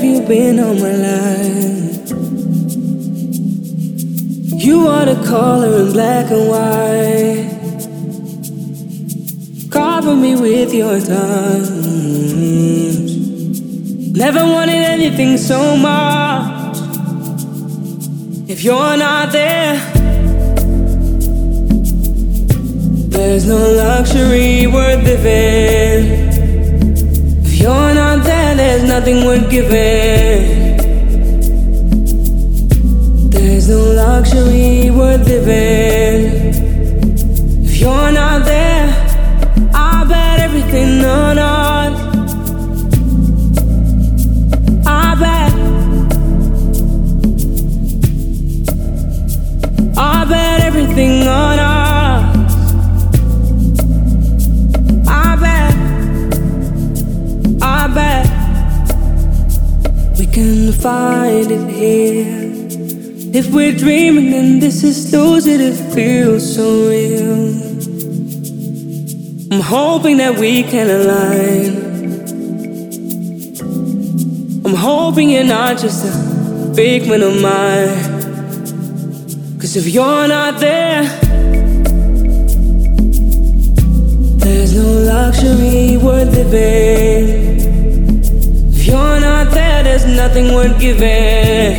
have you been all my life? You are the color in black and white. Cover me with your touch. Never wanted anything so much. If you're not there, there's no luxury worth living. If you're not there, there's nothing worth giving. There's no luxury worth living. If you're not there, I bet everything on us. I bet everything on us. I bet we can find it here. If we're dreaming, then this is lucid. It feels so real. I'm hoping that we can align. I'm hoping you're not just a figment of mine. 'Cause if you're not there, there's no luxury worth living. If you're not there, there's nothing worth giving.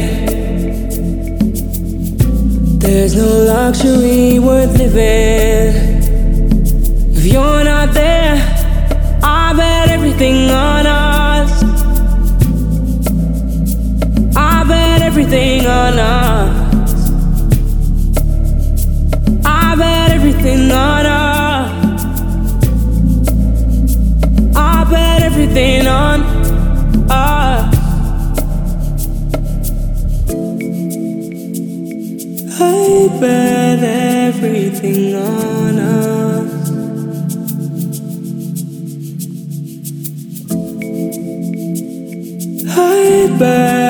There's no luxury worth living. If you're not there, I bet everything on us. I bet everything on us. I bet everything on us. I bet everything on us. I bet everything on us. I bet